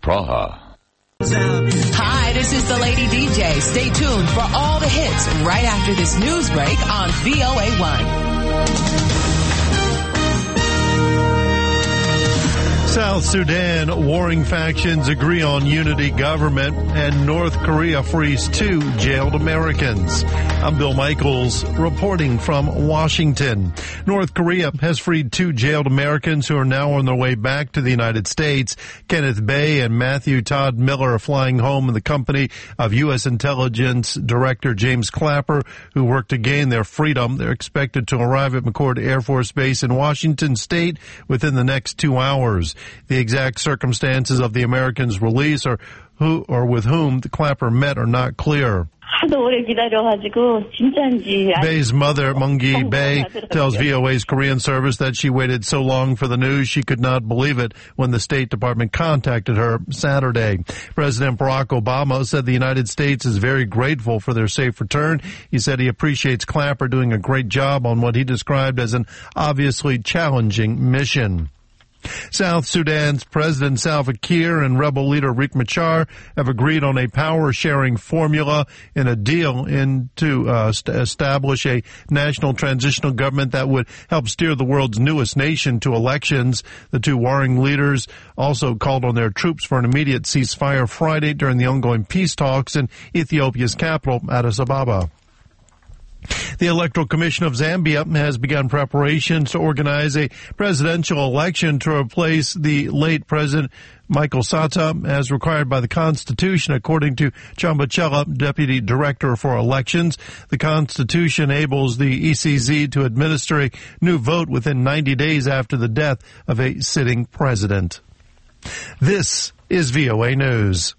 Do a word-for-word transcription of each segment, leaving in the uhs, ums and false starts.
Praha. Hi, this is the Lady D J. Stay tuned for all the hits right after this news break on V O A one. South Sudan, warring factions agree on unity government, and North Korea frees two jailed Americans. I'm Bill Michaels reporting from Washington. North Korea has freed two jailed Americans who are now on their way back to the United States. Kenneth Bay and Matthew Todd Miller are flying home in the company of U S Intelligence Director James Clapper, who worked to gain their freedom. They're expected to arrive at McChord Air Force Base in Washington State within the next two hours. The exact circumstances of the Americans' release or who or with whom the Clapper met are not clear. Bay's mother, Mungi Bay, tells V O A's Korean service that she waited so long for the news she could not believe it when the State Department contacted her Saturday. President Barack Obama said the United States is very grateful for their safe return. He said he appreciates Clapper doing a great job on what he described as an obviously challenging mission. South Sudan's President Salva Kiir and rebel leader Riek Machar have agreed on a power-sharing formula in a deal in to uh, st- establish a national transitional government that would help steer the world's newest nation to elections. The two warring leaders also called on their troops for an immediate ceasefire Friday during the ongoing peace talks in Ethiopia's capital, Addis Ababa. The Electoral Commission of Zambia has begun preparations to organize a presidential election to replace the late President Michael Sata as required by the Constitution, according to Chambachela, Deputy Director for Elections. The Constitution enables the E C Z to administer a new vote within ninety days after the death of a sitting president. This is V O A News.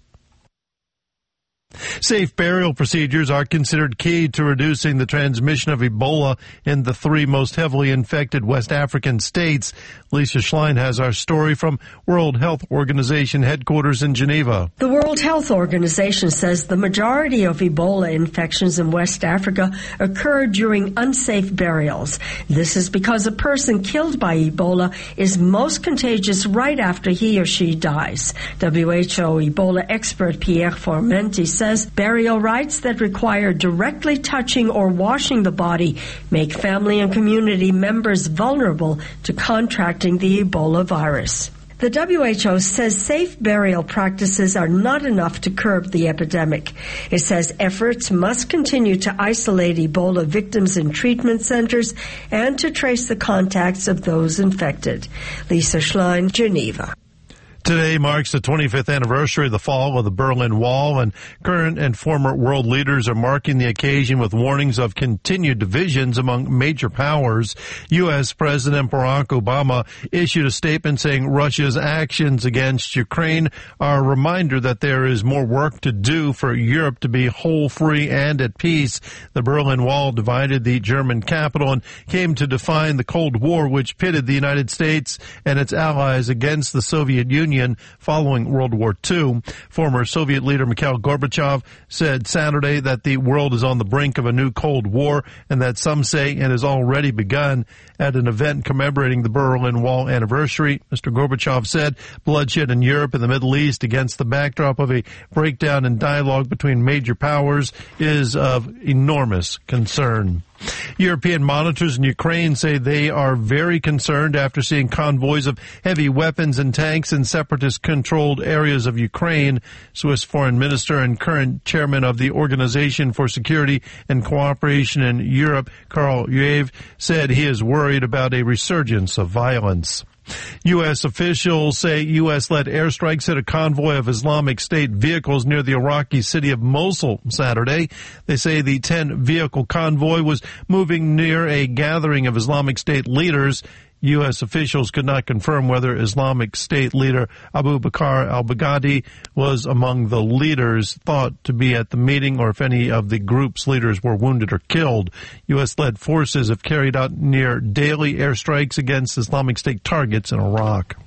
Safe burial procedures are considered key to reducing the transmission of Ebola in the three most heavily infected West African states. Lisa Schlein has our story from World Health Organization headquarters in Geneva. The World Health Organization says the majority of Ebola infections in West Africa occur during unsafe burials. This is because a person killed by Ebola is most contagious right after he or she dies. W H O Ebola expert Pierre Formenti says burial rites that require directly touching or washing the body make family and community members vulnerable to contracting the Ebola virus. The W H O says safe burial practices are not enough to curb the epidemic. It says efforts must continue to isolate Ebola victims in treatment centers and to trace the contacts of those infected. Lisa Schlein, Geneva. Today marks the twenty-fifth anniversary of the fall of the Berlin Wall, and current and former world leaders are marking the occasion with warnings of continued divisions among major powers. U S. President Barack Obama issued a statement saying Russia's actions against Ukraine are a reminder that there is more work to do for Europe to be whole, free, and at peace. The Berlin Wall divided the German capital and came to define the Cold War, which pitted the United States and its allies against the Soviet Union following World War Two. Former Soviet leader Mikhail Gorbachev said Saturday that the world is on the brink of a new Cold War and that some say it has already begun. At an event commemorating the Berlin Wall anniversary, Mister Gorbachev said bloodshed in Europe and the Middle East against the backdrop of a breakdown in dialogue between major powers is of enormous concern. European monitors in Ukraine say they are very concerned after seeing convoys of heavy weapons and tanks in separatist-controlled areas of Ukraine. Swiss Foreign Minister and current chairman of the Organization for Security and Cooperation in Europe, Karl Yave, said he is worried about a resurgence of violence. U S officials say U S-led airstrikes hit a convoy of Islamic State vehicles near the Iraqi city of Mosul Saturday. They say the ten-vehicle convoy was moving near a gathering of Islamic State leaders. U S officials could not confirm whether Islamic State leader Abu Bakr al-Baghdadi was among the leaders thought to be at the meeting or if any of the group's leaders were wounded or killed. U S-led forces have carried out near daily airstrikes against Islamic State targets in Iraq.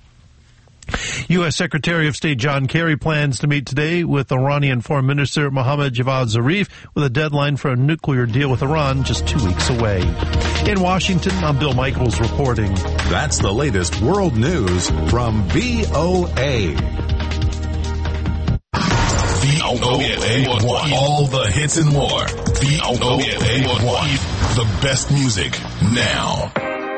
U S. Secretary of State John Kerry plans to meet today with Iranian Foreign Minister Mohammad Javad Zarif with a deadline for a nuclear deal with Iran just two weeks away. In Washington, I'm Bill Michaels reporting. That's the latest world news from V O A. O A one. All the hits and more. V O A one. The best music now.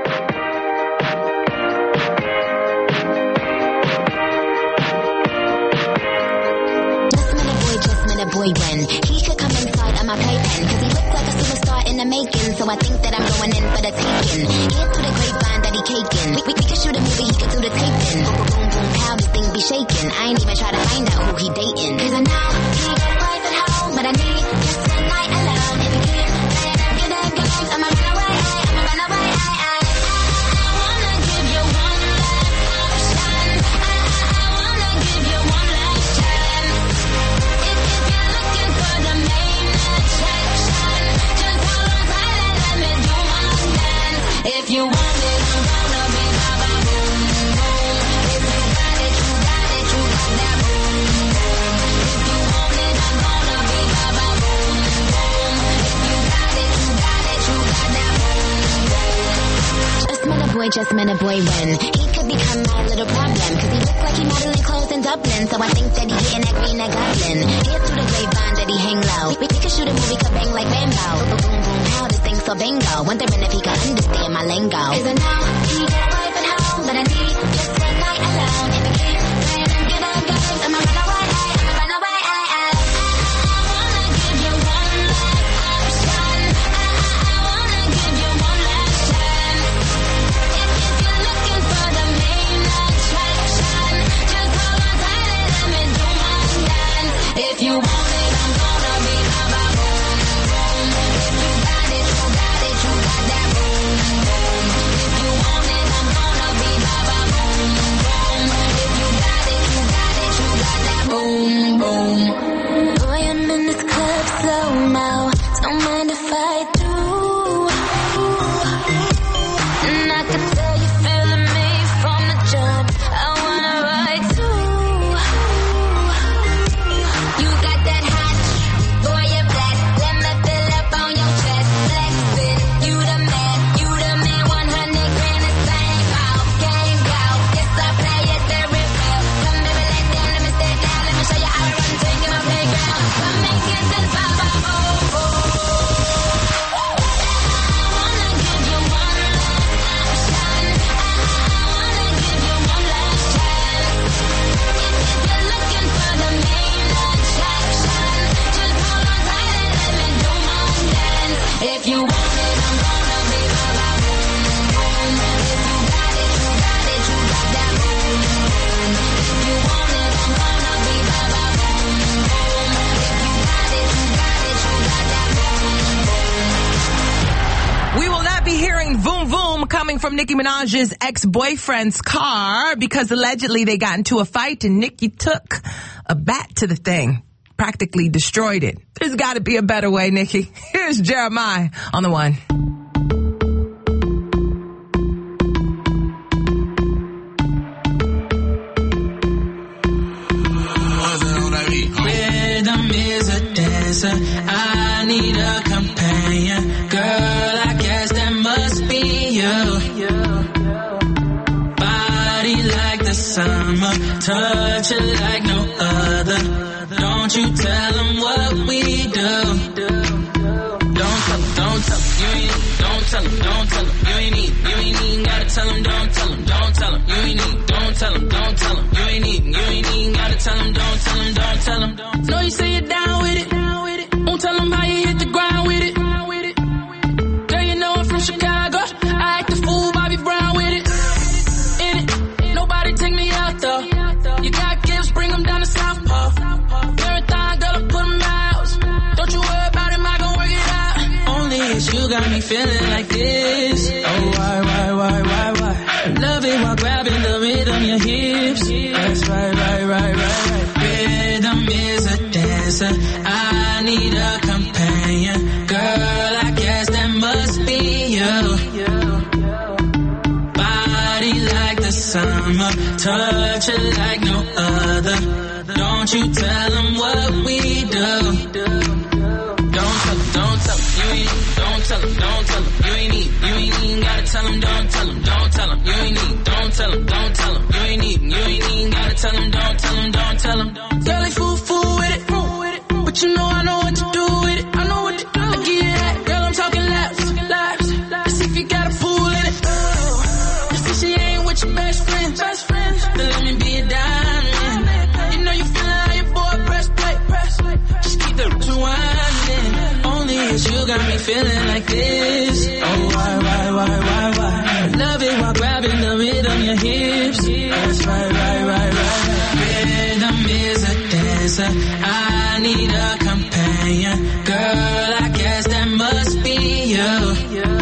Boy, when he could come inside of my playpen, cause he looks like a superstar in the making, so I think that I'm going in for the taking. Hear through the grapevine that he caking. We, we, we could shoot a movie, he could do the taping. Boom, boom, boom, pow, this thing be shaking. I ain't even try to find out who he dating. Cause I know he got a wife at home, but I need just a night alone. If he keep playing them good at games, I'ma run away, I'ma run away, I, I, I wanna give you one last option. I, I wanna give you one last chance. For the main attraction, just hold on tight and let me do my dance. If you want it, I'm gonna be ba-ba boom boom. If you got it, you got it, you got that boom boom. If you want it, I'm gonna be ba-ba boom boom. If you got it, you got it, you got that boom boom. Just met a boy, just met a boy when he could become my little problem, cause he looks like he modeling clothes in Dublin, so I think that he getting that green, that goblin. Here through the grapevine that he hang low. We, we could shoot a movie, could bang like Rambo. Boom, boom, boom, how this thing so bingo. Wondering if he could understand my lingo. Cause I know he got a wife at home, but I need just a night alone. If he keep playing them good old games, I'ma run away, I'ma run away, I, I, I wanna give you one last option. I, I wanna give you one last chance. If, if you're looking for the main attraction, just hold on tight and let me do my dance. If you want it, I'm gonna be ba-ba boom boom. If you got it, you got it, you got that boom boom. If you want it, I'm gonna be ba-ba boom boom. If you got it, you got it, you got that boom boom. Boy, I'm in this club slow-mo, don't mind if I do. And I can tell you feeling me from the jump. I wanna ride too. You got that hot, boy, you're black. Let me fill up on your chest. Flex it, you the man, you the man. one hundred grand is bang out, gang out. Yes, I play it very well. Come baby, lay down, let me stay down. Let me show you how to run things in my playground. Come make it this ba-ba boom boom. I wanna give you one last option. I wanna give you one last chance. If, if you're looking for the main attraction, just hold on tight and let me do my dance. If you want it, I'm gonna be ba-ba boom boom. If you got it, you got it, you got that boom boom. If you want it, I'm gonna be ba-ba boom boom. If you got it, you got it, you got that boom boom. We will not be hearing Voom Voom coming from Nicki Minaj's ex-boyfriend's car because allegedly they got into a fight and Nicki took a bat to the thing, practically destroyed it. There's got to be a better way, Nicki. Here's Jeremiah on the one. Rhythm is a dancer. I need a companion. Girl, I guess that must be you. Body like the summer, touch it like no other. Don't you tell them what we do. Don't tell them, don't tell them, you ain't, don't tell them, don't tell them, you ain't need, you ain't even gotta tell them, don't tell them, don't tell them, you ain't need, don't tell them, don't tell them, you ain't even, you ain't even gotta tell them, don't tell them, don't tell them, don't. Know you say you're down with it, won't tell them how you hit the ground with it. Girl, you know I'm from Chicago, I act a fool, Bobby Brown with it. In it, nobody take me out though. You got gifts, bring them down to South Pole. Marathon, girl, I put them out. Don't you worry about him, I gon' work it out. Only it's you got me feeling like this. Oh, why, why, why, why, why? Love it while grabbing the rhythm, your hips. That's right, right, right, right, right. Rhythm is a dancer. I need a companion. Girl, I guess that must be you. Body like the summer, touch it like no other. Don't you tell them what we do. Don't tell them, don't tell them, you ain't, don't tell them, don't tell them, you ain't need, you ain't even gotta tell them, don't tell them, don't tell them, you ain't need, don't tell them, don't tell them, you ain't need, you ain't even gotta tell them, don't tell them, don't tell them. Girl, they fool, fool with it, feeling like this? Oh, why, why, why, why, why? Love it while grabbing the rhythm, your hips. That's right, right, right, right. Rhythm is a dancer. I need a companion. Girl, I guess that must be you.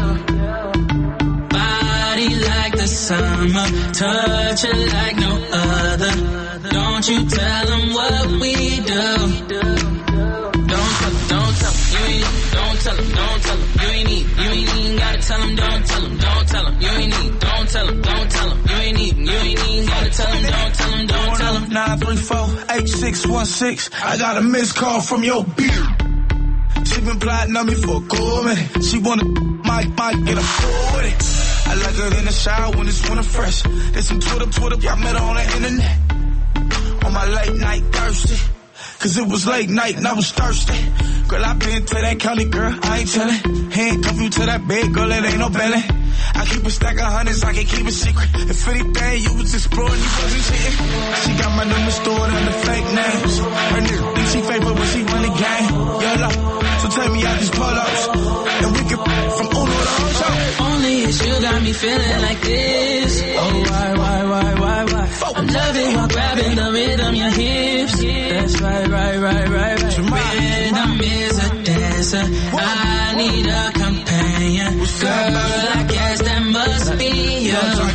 Body like the summer, touch it like no other. Don't you tell them what we do. Don't tell them, don't tell them, you ain't need. Don't tell them, don't tell them, you ain't need. You ain't even gotta tell them, don't tell them, don't tell them, you ain't need. Don't tell them, don't tell them, you ain't need. You ain't even gotta tell them, don't tell them, don't tell them. nine three four, eight six one six. I got a missed call from your beer. She been plotting on me for a cool minute. She wanna my my get a fool with it. I like her in the shower when it's winter fresh. There's some Twitter, Twitter, I met her on the internet. On my late night thirsty. Cause it was late night and I was thirsty. Girl, I been to that county, girl, I ain't tellin'. Handcuff you to that bed, girl, it ain't no belly. I keep a stack of hundreds, I can keep a secret. If anything, you was exploring, you wasn't cheating. She got my number stored under fake names. Her nigga think she favorite when she run the game. YOLO, so take me out these pull-ups. And we can from Uno to Ocho. Only it's you got me feeling like this. Oh, why, why, why, why, why? I love it while grabbing the rhythm, your hips. That's right, right, right, right, right. Rhythm is a dancer. I need a companion. Girl, I guess that must be you.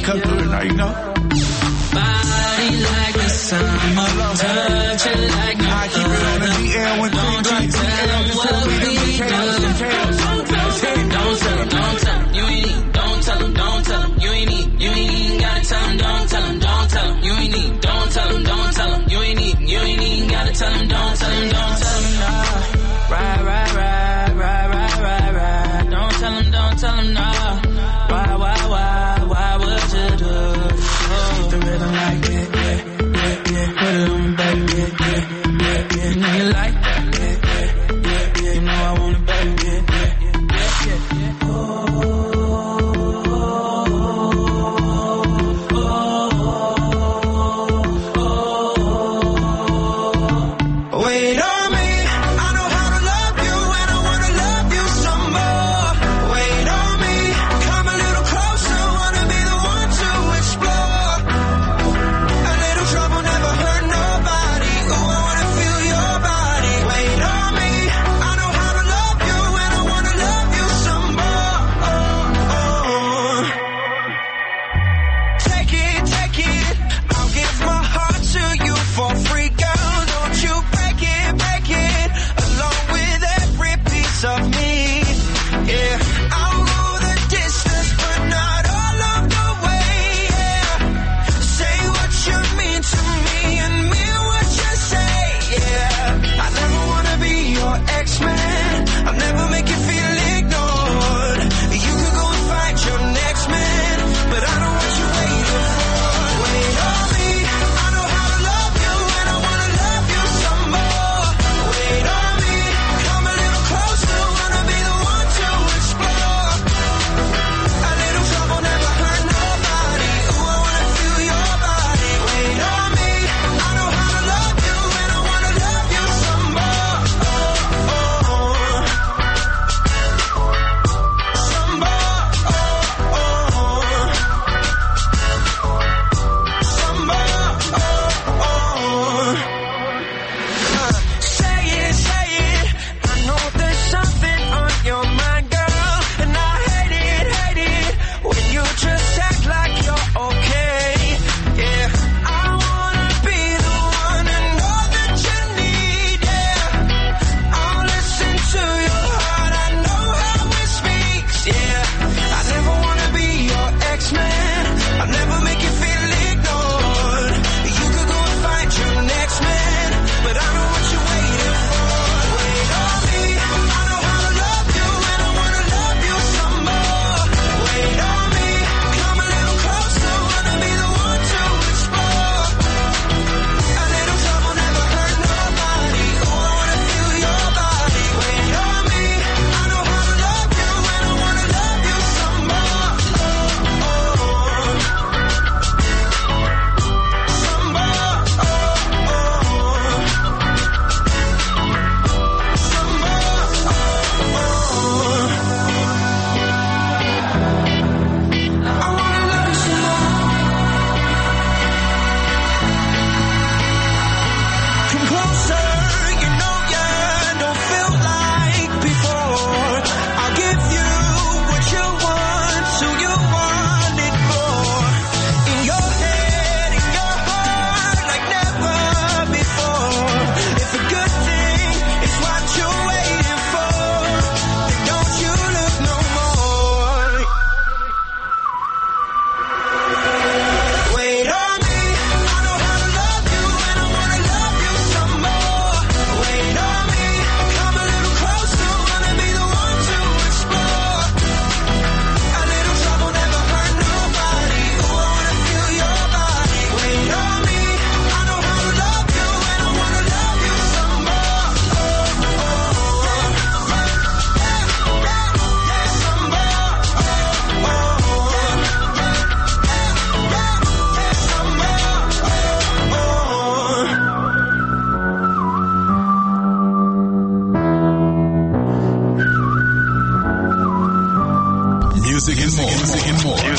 Body like the summer, touch it like no other. Don't you tell them what we do. Don't tell them, don't tell them, you ain't need. Don't tell them, don't tell them, you ain't need. You ain't even gotta tell them, don't tell them, don't tell them, you ain't need. Don't tell them, don't tell them, you ain't need. You ain't even gotta tell them, don't tell them, don't tell them, nah. Right, right, right, right, right, right, right. Don't tell them, don't tell them, nah. Why, why, why, why would you do? Oh. The rhythm like yeah, yeah, yeah, yeah. Put it on, baby, yeah, yeah.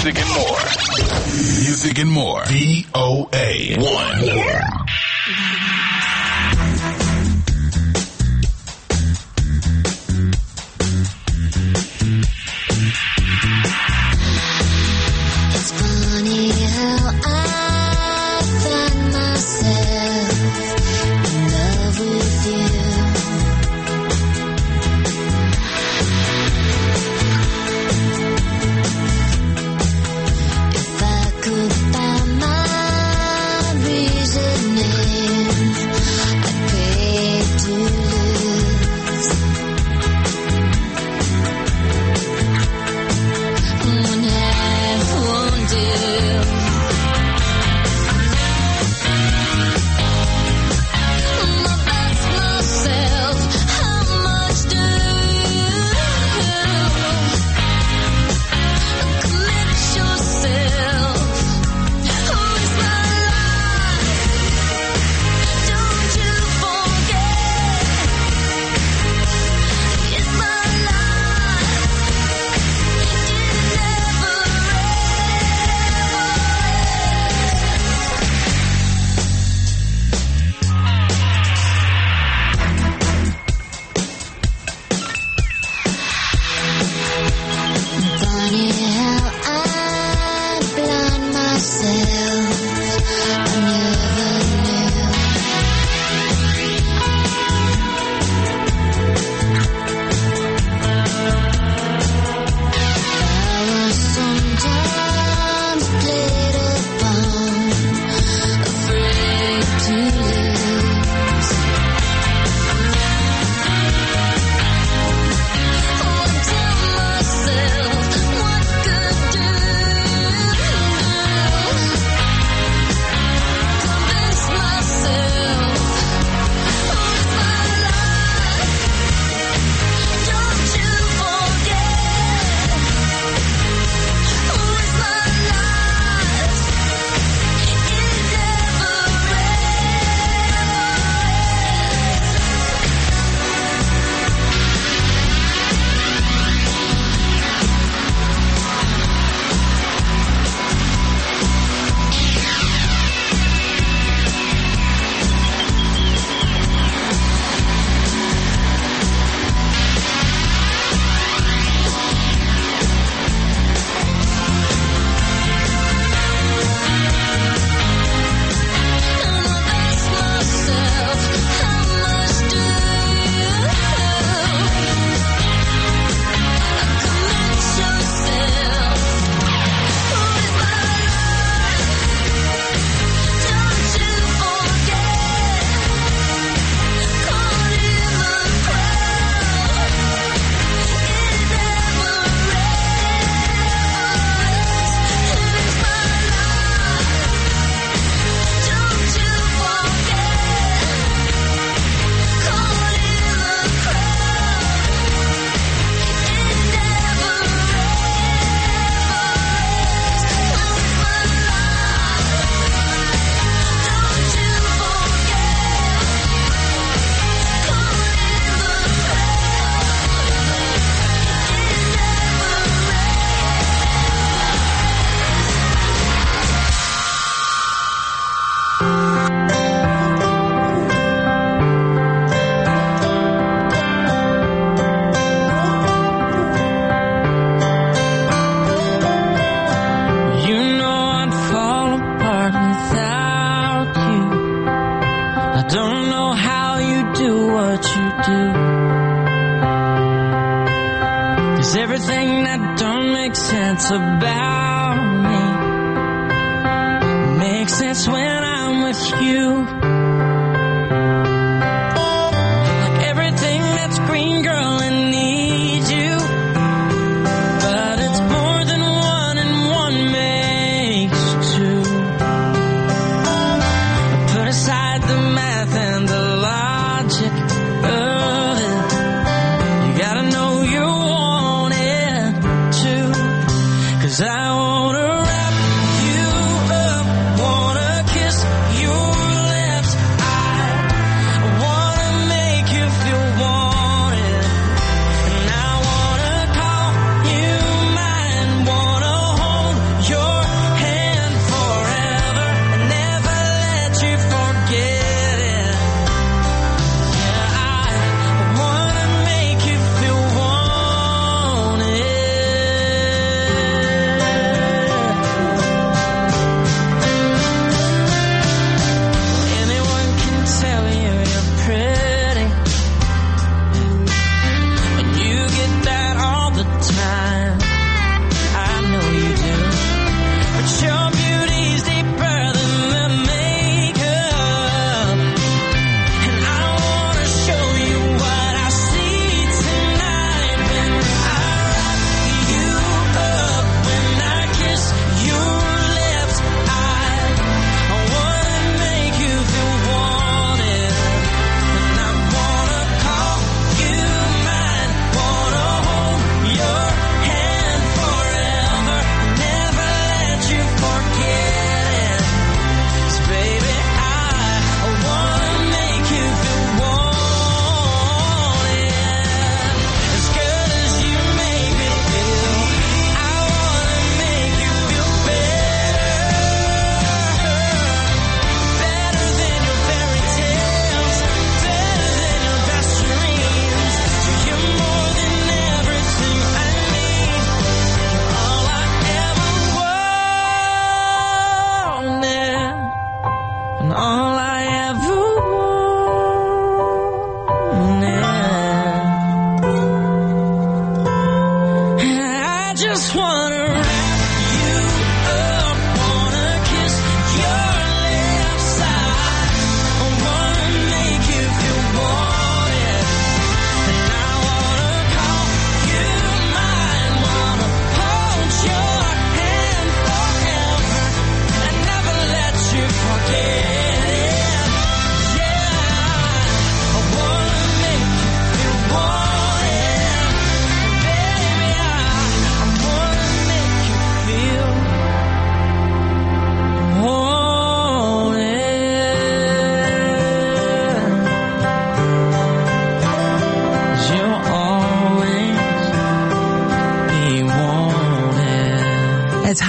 Music and more. Music and more. V O A one. It's funny how I find myself in love with you. If I could find my reasoning, I'd pay to lose. One half won't do. I'll ask myself, how much do you commit yourself? Who's my life? Don't you forget, it's my life. It never Funny how I blind myself. I never knew. I was sometimes played upon, afraid to lose. Oh, I tell myself, what good do? Convince myself, who's my life? Don't you forget, who's my life? It never ask myself, how much do you commit yourself? Who's my life? Don't you forget, caught in the crowd. It never ends. Who's my life? Don't you forget, caught in the crowd. It never ends. Who's my life? Don't you forget, caught in the You know I'd fall apart without you. I don't know how you do what you do. 'Cause everything that don't make sense about me makes sense when I'm with you. Like everything that's green, girl, and needs you. But it's more than one, and one makes two. Put aside the math and the logic of it. You gotta know you want it too. 'Cause I wanna wrap you up, wanna kiss your lips.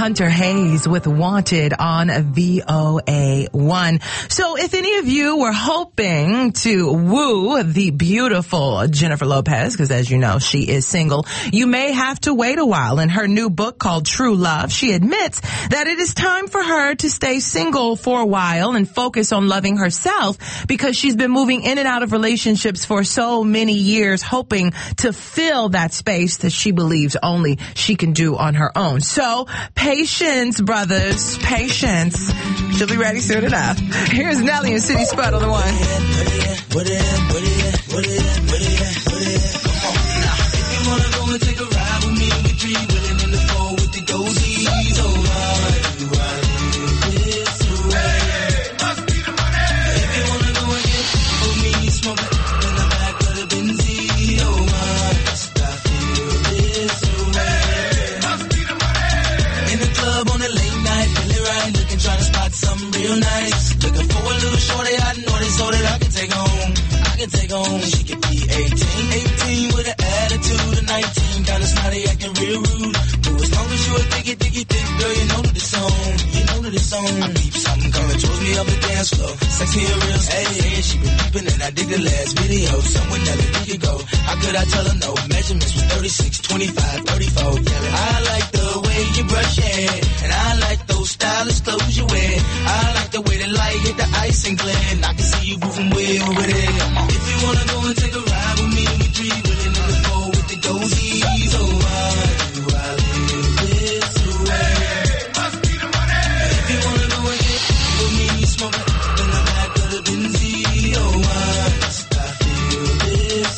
Hunter Hayes with Wanted on V O A one. So if any of you were hoping to woo the beautiful Jennifer Lopez, because as you know, she is single, you may have to wait a while. In her new book called True Love, she admits that it is time for her to stay single for a while and focus on loving herself, because she's been moving in and out of relationships for so many years, hoping to fill that space that she believes only she can do on her own. So, patience, brothers, patience. She'll be ready soon enough. Here's Nelly and City Spud on the one. What it is, what it is, what it is, what it is, what it is. Come on now. If you wanna go and take a ride with me, we three willing in the four with the goldies. Oh, why do I live this way? Must be the money. If you wanna go and get with me, smoke it in the back of the Benzie. Oh, why must I feel this way? Must be the money. In the club on a late night, feeling right, looking, trying to spot something real nice. Looking for a little shorty, I know this so that I can take home. I can take home. She could be eighteen, eighteen with an attitude of nineteen, kinda snotty, acting real rude. But as long as you a diggy, diggy, thick girl, you know that it's on. You know that it's on. I peep something coming towards me up the dance floor. Sexy and real, hey, hey, she been peeping and I dig the last video. Somewhere Nelly, we could go. How could I tell her no? Measurements was thirty-six, twenty-five, thirty-four. Yelling, I like the way you brush your hair, and I like those stylish clothes you wear. I like the way the light hit the ice and glare, and I can see you moving way over there. Come on. If you wanna go and take a ride with me, we three willing in the four with the goldies. Oh, why do I live this way? Must be the money. If you wanna go and get with me, smoke it in the back of the Benzie. Oh, why must I feel this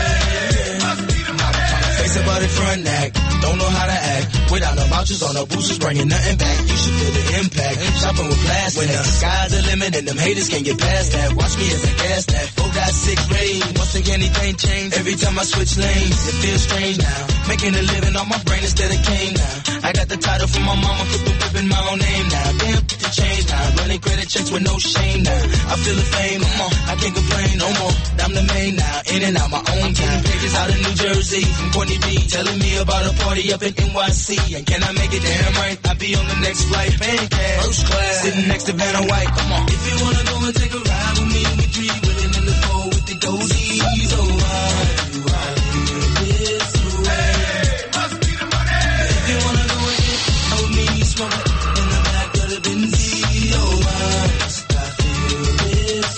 way? Must be the money. Face about it front act, don't know how to act. Without no vouchers or no boosters, bringing nothing back. You should feel the impact. Shopping with plastic. When the sky's the limit and them haters can't get past that. Watch me as I gas that. four got six rain. Once think anything change. Every time I switch lanes, it feels strange now. Making a living on my brain instead of cane now. I got the title from my mama, put the whip in my own name now. Damn, put the change now. Running credit checks with no shame now. I feel the fame, come on, I can't complain no more. I'm the main now, in and out my own time. Pages out of New Jersey from Courtney B, telling me about a party up in N Y C. And can I make it damn right? I'll be on the next flight, pancake, first class, sitting next to Vanna White. Come on. If you wanna go and take a ride with me, we three willing in the four with the goldies. Oh, why do I live this way? Must be the money. If you wanna go and get with me, smoke it in the back of the Benzie. Oh, why must I feel this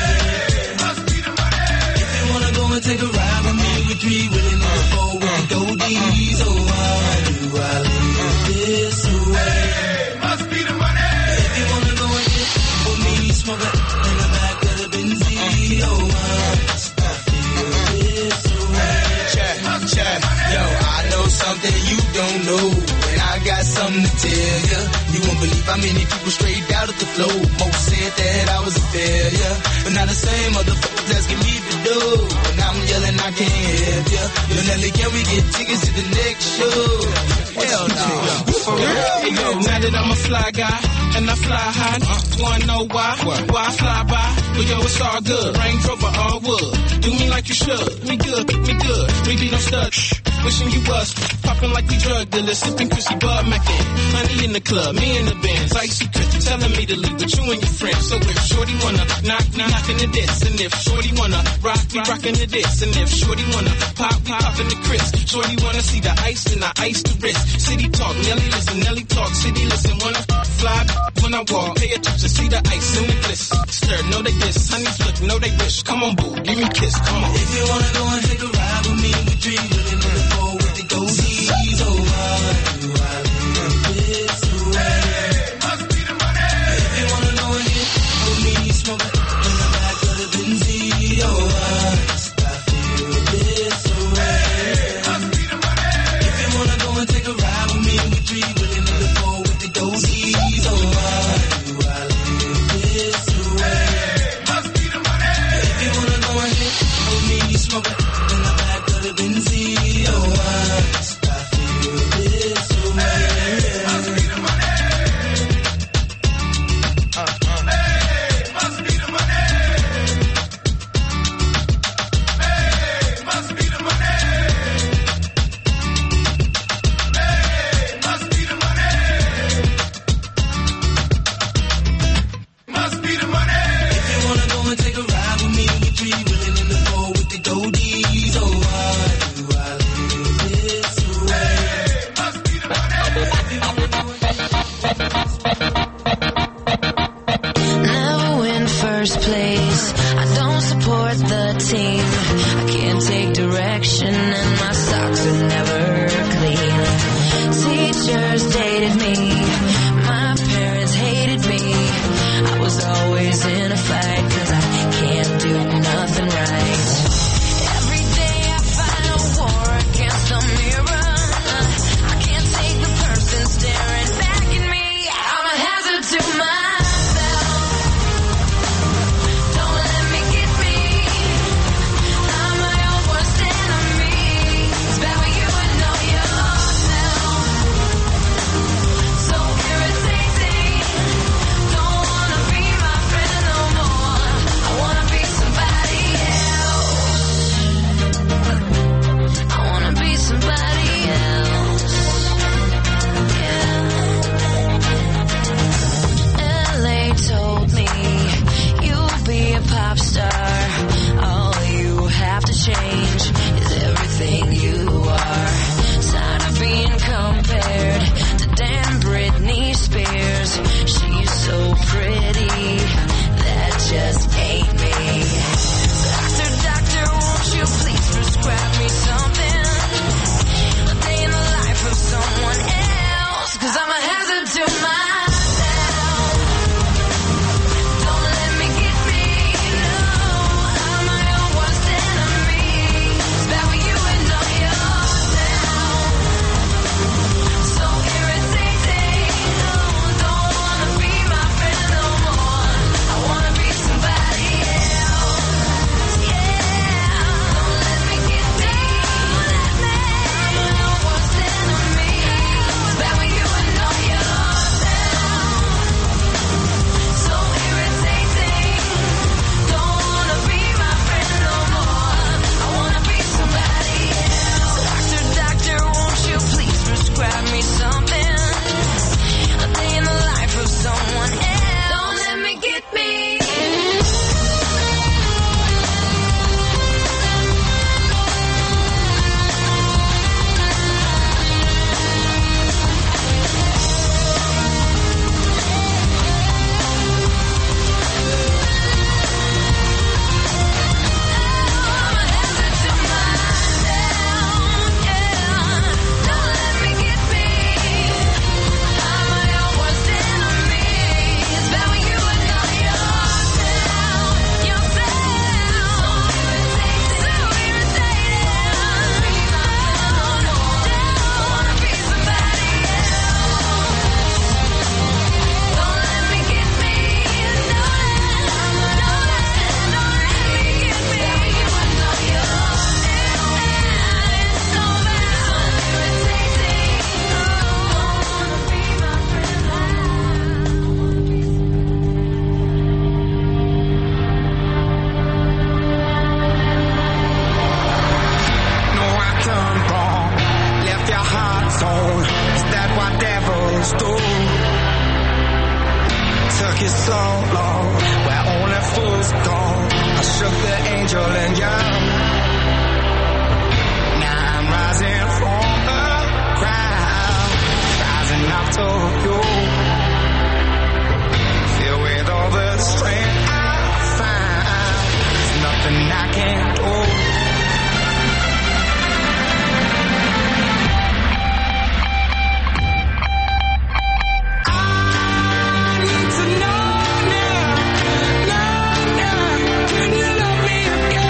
way? Must be the money. If you wanna go and take a ride with me, we three willing in the four with the goldies. Oh, why do I live this way? Must be the money. If you wanna go and get with me, smoke it in the back of the Benzie. Oh, why must I feel this way? Check, check. Yo, I know something you don't know, and I got something to tell ya. You won't believe how many people straight out of the flow. Most said that I was a failure, but now the same motherfuckers asking me to do. And I'm yelling, I can't help ya. Yo, Nelly, can we get tickets to the next show? Hell no. For real? Hey, yo, now that I'm a fly guy, and I fly high, wanna know why? Why I fly by? But yo, it's all good. Range Rover, all wood. Do me like you should. We good, we good. We be no stud. Wishing you was popping like we drug dealers, sipping Chrissy Bud Mackin. Honey in the club, me in the Benz, icy Chris telling me to leave with you and your friends. So if Shorty wanna knock, knock, knockin' the diss, and if Shorty wanna rock, we rockin' the diss, and if Shorty wanna pop, we poppin' the Chris. Shorty wanna see the ice, and I ice the wrist. City talk, Nelly listen, Nelly talk, city listen. Wanna fly when I walk, pay attention, see the ice and the bliss. Stir, know they diss, honeys look, know they wish. Come on, boo, give me a kiss, come on. If you wanna go and take a ride with me, we three willing in the four with the goldies. Oh, why do I live this way? Must be the money. If you wanna go and get with me, smoke it in the back of the Benzie. Oh, why must I feel this way? Must be the money. If you wanna go and take a ride with me, we three willing in the four with the goldies. Oh, why do I live this way? Must be the money. If you wanna go and get with me, smoke it in the back of the Benzie. Oh, why must I feel this way? Must be the money. Uh, uh. Hey, must be the money. Hey, must be the money. Hey, must be the money. support the team. I can't take direction and my socks are never clean. Teachers dated me, my parents hated me. I was always in a fight 'cause I can't do nothing right. Every day I fight a war against the mirror. I can't take the person staring back at me. I'm a hazard to myself. Don't let me get me. I'm my own worst enemy. It's bad when you would know yourself. So irritating. Don't wanna be my friend no more. I wanna be somebody else. I wanna be somebody else. Yeah. L A told me you'll be a pop star. All you have to change is everything you are. Tired of being compared to damn Britney Spears. She's so pretty, that just ain't me. Doctor, doctor, won't you please prescribe me something? A day in the life of someone else, 'cause I'm a hazard to myself. Don't let me get me, no. I'm my own worst enemy. It's bad when you would know yourself. So irritating. No, don't wanna be my friend no more. I wanna be somebody else. Yeah. Don't let me get me. Don't let me. I'm my own worst enemy. It's bad when you would know yourself. So irritating. Don't wanna be my friend no more. I wanna be somebody else. Doctor, doctor, won't you please prescribe me something? A day in the life of someone else. Don't let me get me. I'm a hazard to myself, yeah. Don't let me get me. I'm my own worst enemy. It's bad when you would know yourself, yourself. So irritating. Don't wanna be somebody else. Don't let me get me. No, don't let me get me. You would know yourself. It's so bad. Irritating. Don't wanna be my friend. No, I turned wrong, left your heart torn. Is that what devils do? Took you so long, where only fools go. I shook the angel and young. Now I'm rising from the crowd, rising up to you. Filled with all the strength I find, there's nothing I can't do. I need to know now, know now, can you love me again?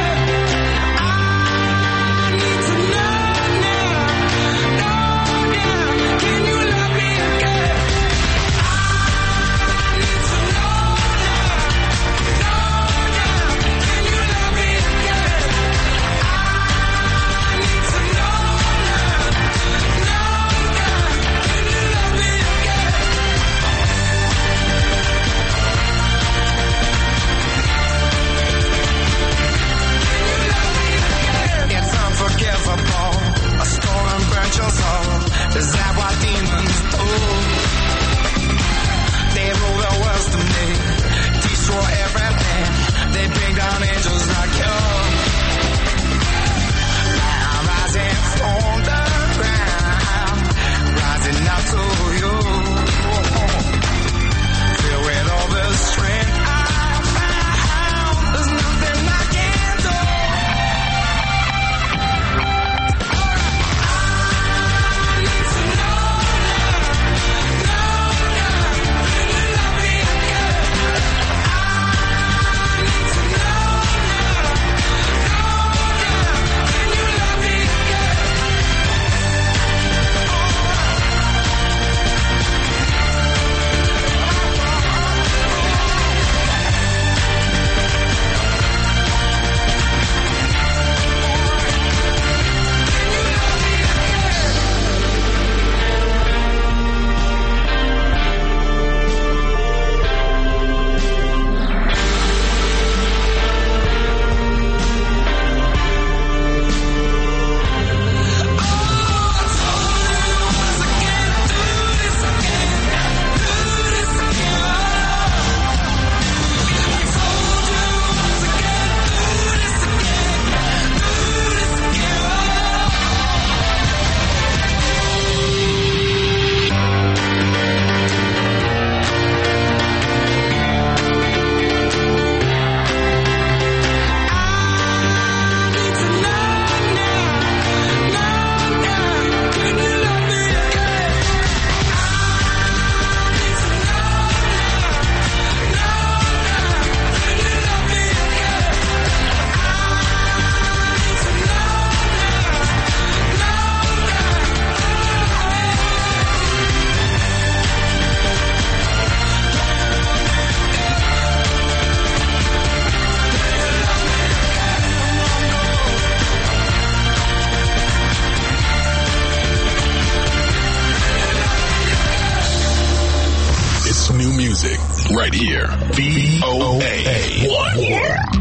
V O A.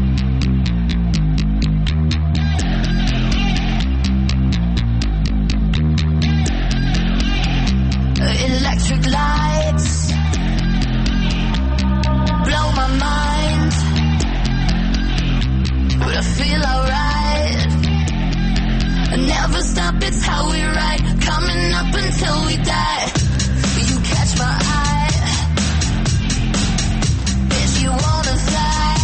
Electric lights blow my mind, but I feel alright. I never stop, it's how we ride, coming up until we die. You catch my eye, if you wanna fly,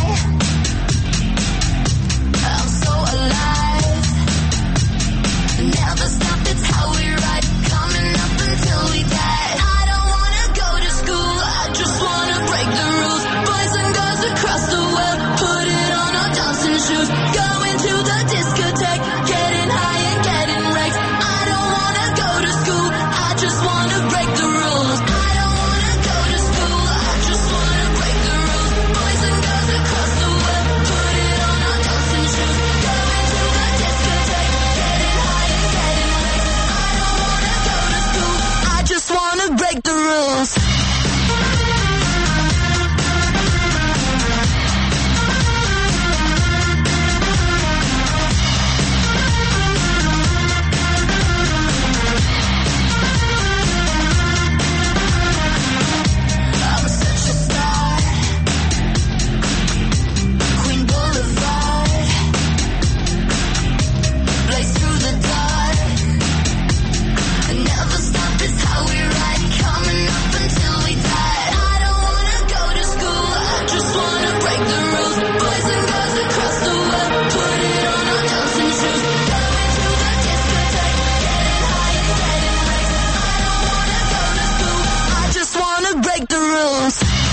I'm so alive. Never stop, it's how we ride, coming up until we die. I don't wanna go to school, I just wanna break the rules. Boys and girls across the world, put it on our dancing shoes. Going to the discotheque, getting high and getting wrecked. I don't wanna go to school, I just wanna break the rules. I don't wanna go to school, I just wanna break the rules. Boys and girls across the world, put it on our dancing shoes. Going to the discotheque, getting high and getting wrecked. I don't wanna go to school, I just wanna break the rules. I'm such a star, Queen Boulevard, blaze through the dark. Never stop, it's how we ride, coming up until we die. I don't wanna go to school, I just wanna break the rules. Boys and girls across the world, put it on our dancing shoes. Going to the discotheque, getting high and getting wrecked. I don't wanna go to school, I just wanna break the rules.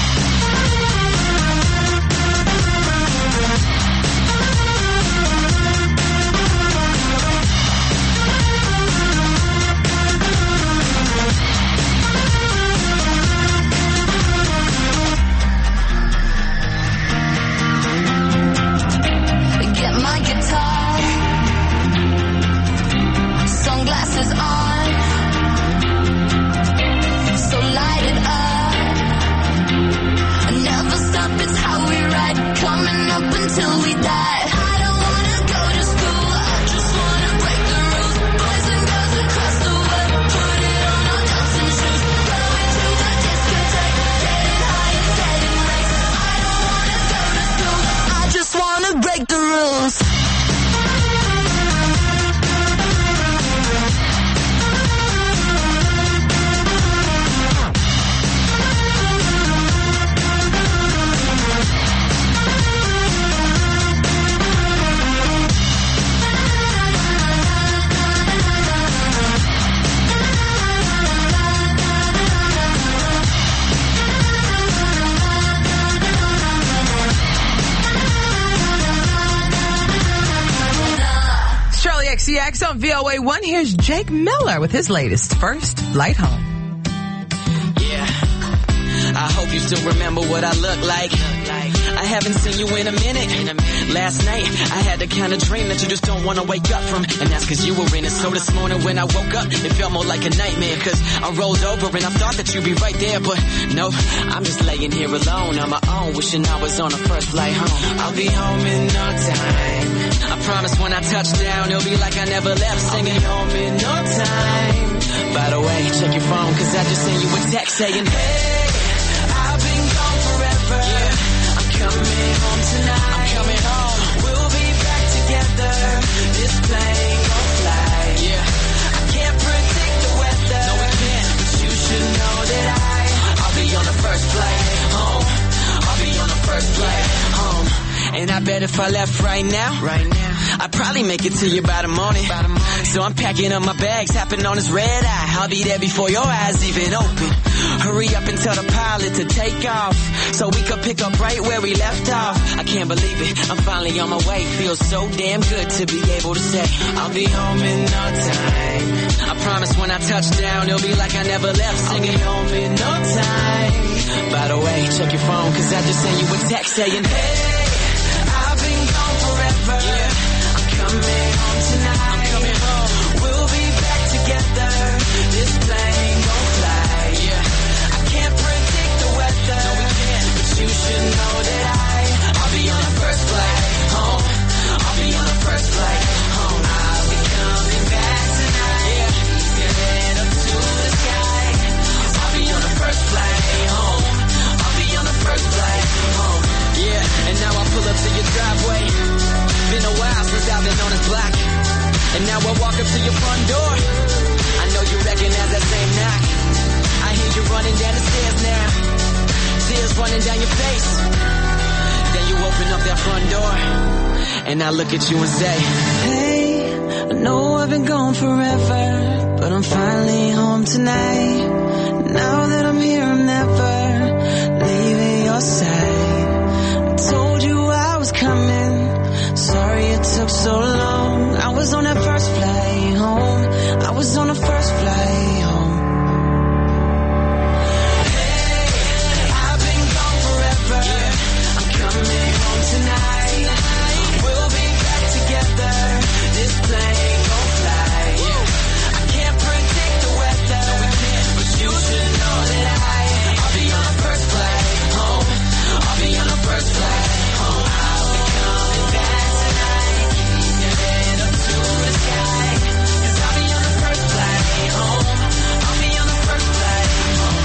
Get my guitar, sunglasses on, so light it up. Never stop, it's how we ride, coming up until we die. I don't wanna go to school, I just wanna break the rules. Boys and girls across the world, put it on our dancing shoes. Going to the discotheque, getting high and getting wrecked. I don't wanna go to school, I just wanna break the rules. Charlie X C X on V O A one. Here's Jake Miller with his latest, First Flight Home. Yeah, I hope you still remember what I look like. I haven't seen you in a minute. Last night, I had the kind of dream that you just don't want to wake up from. And that's cause you were in it. So this morning when I woke up, it felt more like a nightmare. Cause I rolled over and I thought that you'd be right there. But no, I'm just laying here alone on my own, wishing I was on a first flight home. I'll be home in no time. I promise when I touch down, it'll be like I never left, singing home in no time. By the way, check your phone, cause I just sent you a text saying, hey, I've been gone forever. Yeah, I'm coming home tonight. I'm coming home. We'll be back together. This plane gon' fly. Yeah, I can't predict the weather. No, we can't. But you should know that I, I'll be on the first flight home. I'll be on the first flight home. And I bet if I left right now, right now, I'd probably make it to you by the morning. By the morning. So I'm packing up my bags, tapping on this red eye. I'll be there before your eyes even open. Hurry up and tell the pilot to take off, so we could pick up right where we left off. I can't believe it, I'm finally on my way. Feels so damn good to be able to say, I'll be home in no time. I promise when I touch down, it'll be like I never left, singing home in no time. By the way, check your phone, cause I just sent you a text saying, hey, I've been gone forever. Yeah, I'm coming home tonight. I'm coming home. We'll be back together. This plane gon' fly. Yeah, I can't predict the weather. No, we can't. But you should block. And now I walk up to your front door. I know you recognize that same knock. I hear you running down the stairs now. Tears running down your face. Then you open up that front door. And I look at you and say, hey, I know I've been gone forever, but I'm finally home tonight. Now that I'm here, I'm never leaving your side. I told you I was coming. Sorry it took so long. I was on that first flight home. I was on the first flight home. Hey, I've been gone forever. I'm coming home tonight. We'll be back together. This plane gon' fly. I can't predict the weather, but you should know that I, I'll be on the first flight home. I'll be on the first flight home. I'll be coming back tonight. Keep your head up to the sky. 'Cause I'll be on the first flight home. I'll be on the first flight home.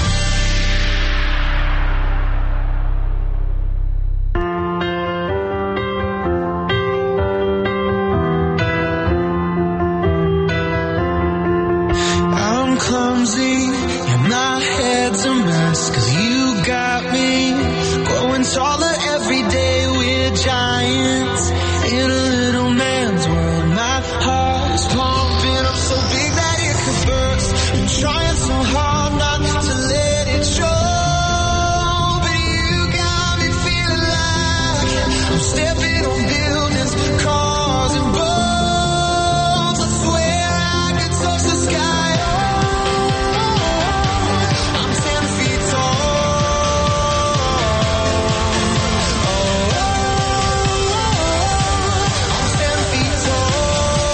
I'm clumsy and my head's a mess, 'cause you got me growing taller every day. We're giants in a little man's world. My heart is pumping up so big that it could burst. I'm trying so hard not to let it show, but you got me feeling like I'm stepping on buildings, cars and boats. I swear I could touch the sky. I'm ten feet tall. I'm ten feet tall.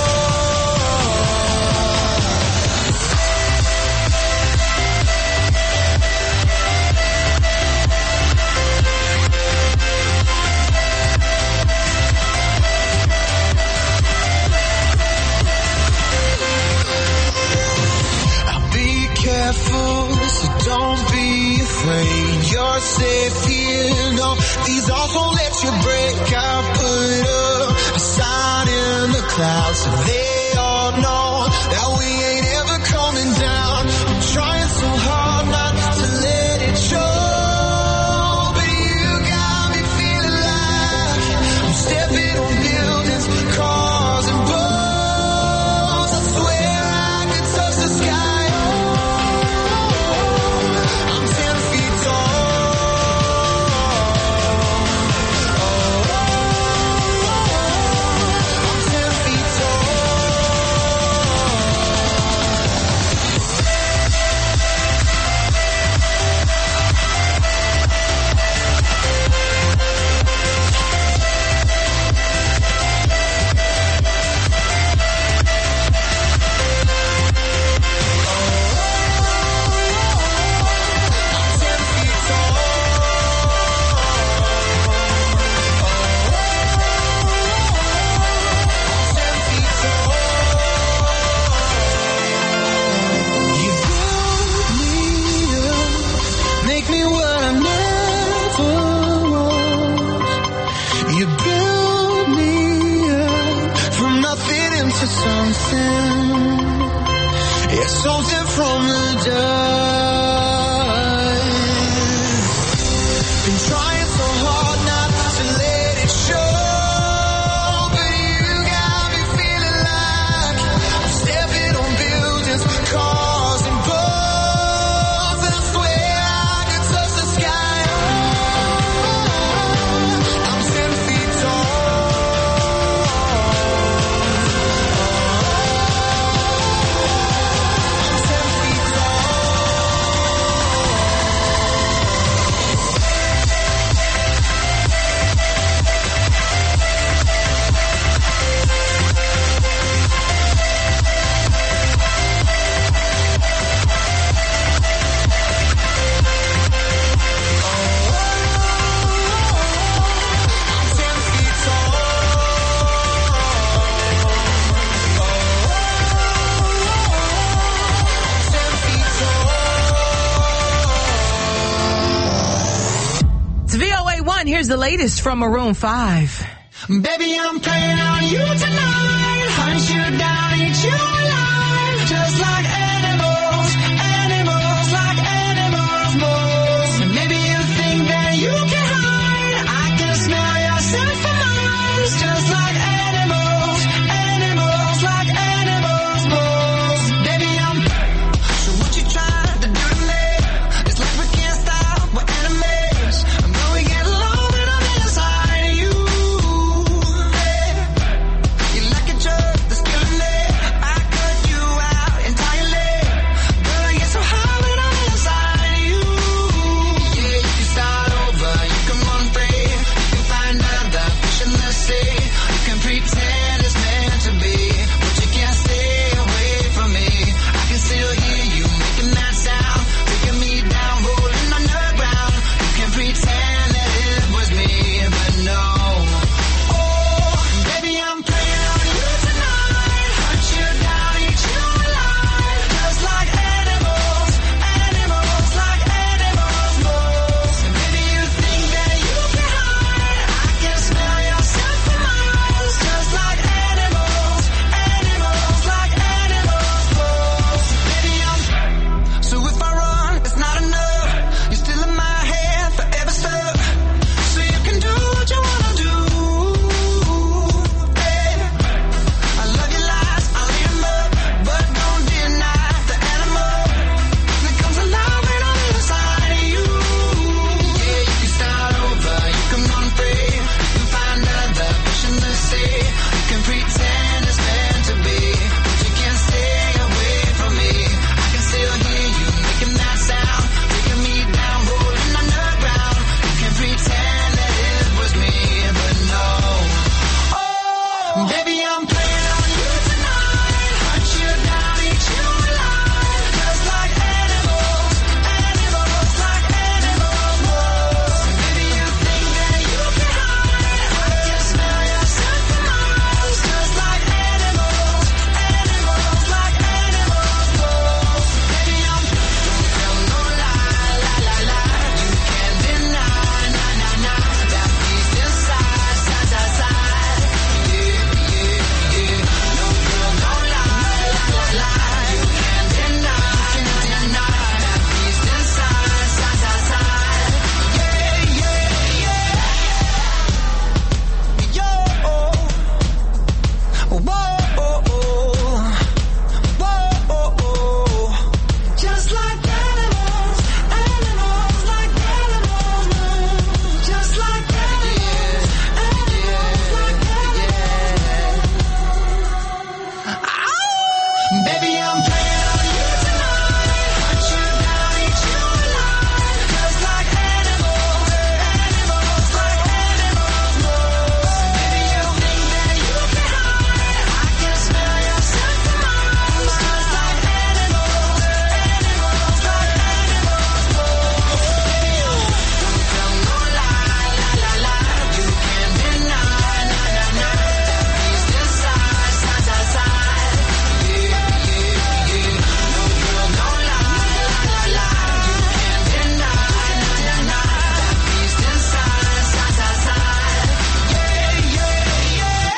Be careful, so don't be afraid. You're safe here, no, these walls won't let you break. I put up a sign in the clouds so they all know that we ain't ever coming down. I'm trying so hard not to let it show, but you got me feeling like I'm stepping on buildings, cars and boats. I swear I could touch the sky. I'm ten feet tall. I'm ten feet You build me up, make me what I never was. You build me up from nothing into something. Yeah, something from the dust. Been trying so hard not to let it show, but you got me feeling like I'm stepping on buildings, cars and boats. And I swear I could touch the sky. I'm ten feet tall. I'm ten feet Here's the latest from Maroon five. Baby, I'm playing on you tonight. Baby, I'm playing on you tonight. Hunt you down, eat you alive. Just like animals, animals, like animals. Baby, you think that you can hide. I can smell your scent for miles. Just like animals, animals, like animals. Baby, I'm don't tell no lie, la la la. You can't deny, na na na. That beast inside, side side side. Yeah, yeah, yeah. No girl, no lie, la la la. You can't deny, na na na. That beast inside, side side side. Yeah, yeah, yeah. Yo, whoa, whoa, just like animals, animals like animals, just like animals, animals like animals. Baby, I'm playing on you tonight. Hunt you down, eat you alive. Just like animals, animals like animals. Baby, you think that you can hide. I can smell your scent for miles. Just like animals, animals like animals. Baby, don't tell no lie, la la la. You can't deny, na na na. That beast inside, side side side. Yeah, yeah, yeah. No girl, no lie, la la la. You can't deny, na na na. That beast inside, side side side. Yeah, yeah, yeah.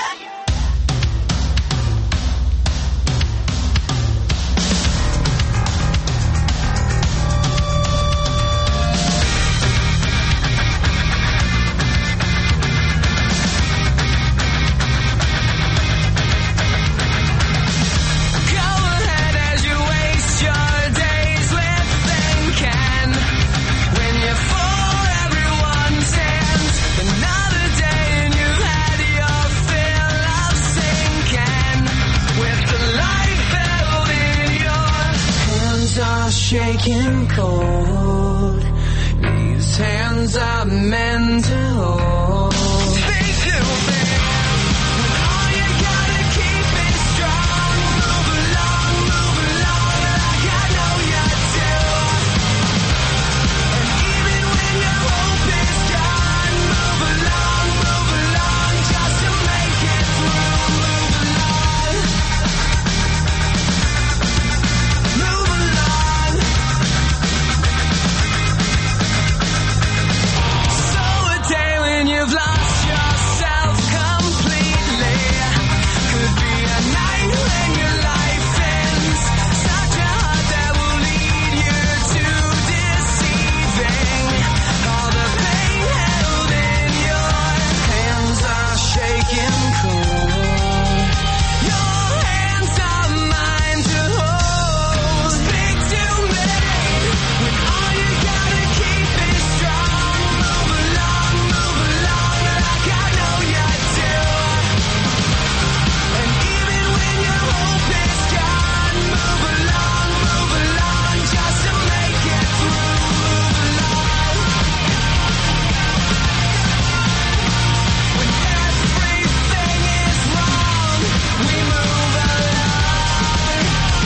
Go ahead as you waste your days with thinking. When you're for everyone's hands, another day and you had your fill of sinking. With the life held in your hands are shaking cold. These hands are meant to hold. They do, babe. When all you gotta keep is strong. Move along, move along, like I know you do. And even when your hope is gone, move along, move along, just to make it through. Move along, move along. So a day when you've lost yourself completely could be a night when your life ends. Such a heart that will lead you to deceiving. All the pain held in your hands are shaking cold. Your hands are mine to hold. Speak to me when all you gotta keep is strong. Move along, move along, like I know you do. And even when your hope is gone, move along, move along, just to make it through. Move along. When everything is wrong, we move along.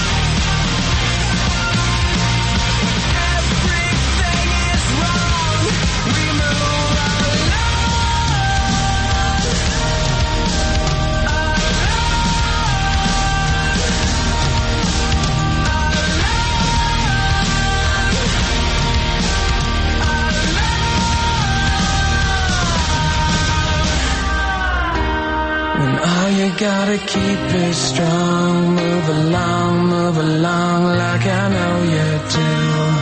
Everything is wrong, we move When all you gotta keep is strong, move along, move along, like I know you do.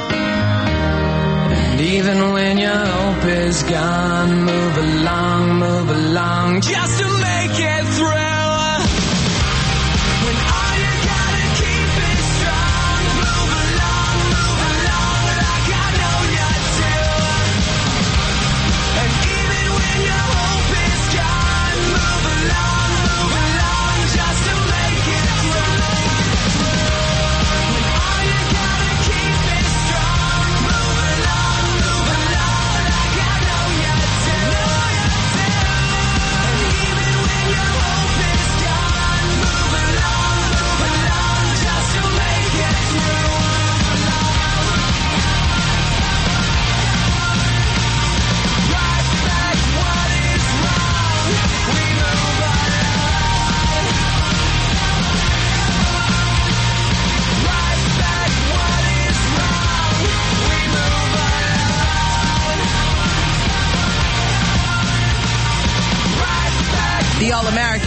And even when your hope is gone, move along, move along, just to make it through. When all you gotta keep is strong, move along, move along, like I know you do. And even when your hope is gone, move along, move along, just to make it through. When all you gotta keep is strong, move along, move along, like I know you do. And even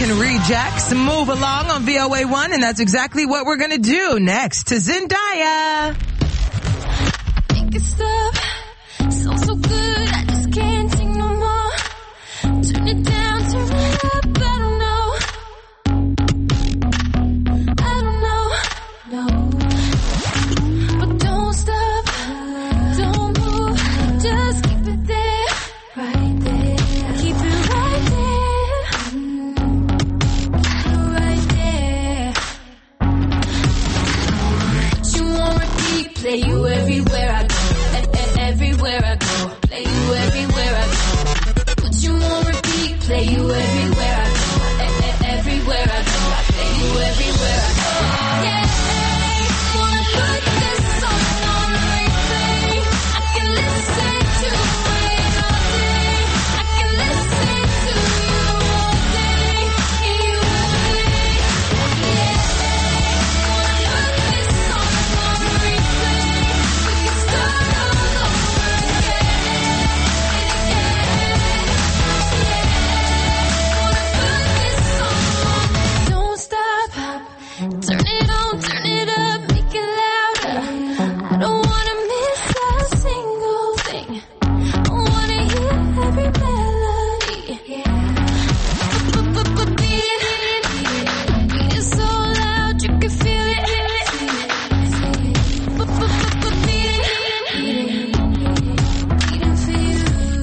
American Rejects. Move along on V O A one, and that's exactly what we're gonna do next to Zendaya. Make it stop. Sounds so good, I just can't take no more. Turn it down, turn it up, I don't know. I don't know, no. But don't stop, don't move, just keep it there, right there. Keep it right there, right there. Put you on repeat, play you everywhere I go. Everywhere I go, play you everywhere I go. Put you on repeat, play you everywhere I go. Everywhere I go, play you everywhere I go. Yeah, wanna put this song on replay. I can listen to it all day. I can listen to you all day, you all day. Yeah, wanna put this song on replay. We can start all over again. Don't stop, turn it on, turn it up, make it louder. I don't wanna miss a single thing. I wanna hear every melody. Beat it, beat it so loud you can feel it. Beat it, beating for you.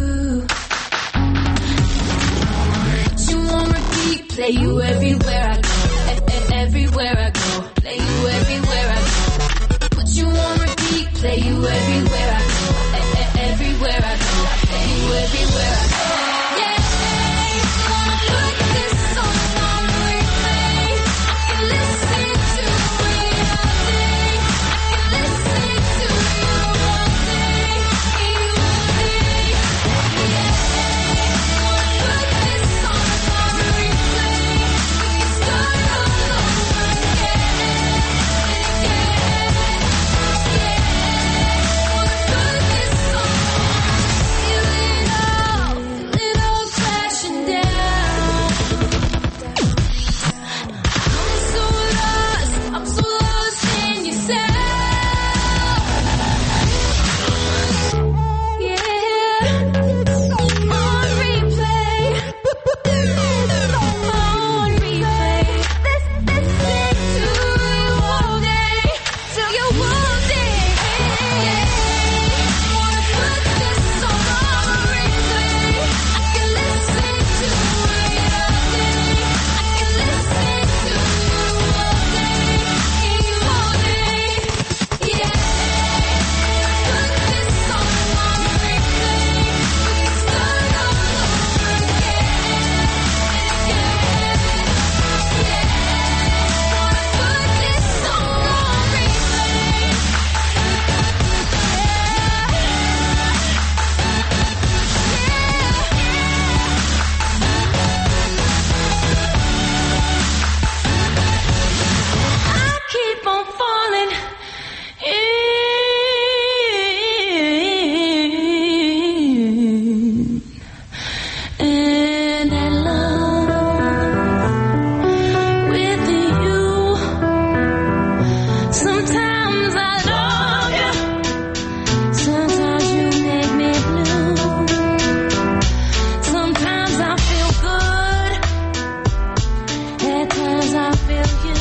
You on repeat, play you everywhere I go. Everywhere I go, play you everywhere I go. Put you on repeat, play you everywhere I go. Everywhere I go, play you everywhere I go. Yeah, wanna put this song on replay. I can listen to it all day. I can listen to you all day, you all day. Yeah, wanna put this song on replay. We can start all over again. Yeah, yeah. Wanna put this song on. Feel it all, feel it all crashing down. I'm so lost, I'm so lost in your sound. Yeah, on replay, on replay. Listen to you all day, till you all day. Wanna put this song on replay. I can listen to it all day. I can listen to you all day, you all day. Yeah, put this song on replay. We can start all over again. Yeah, wanna put this song on replay. I keep on falling in, and I love with you. Sometimes I love you, sometimes you make me blue. Sometimes I feel good, at times I feel you.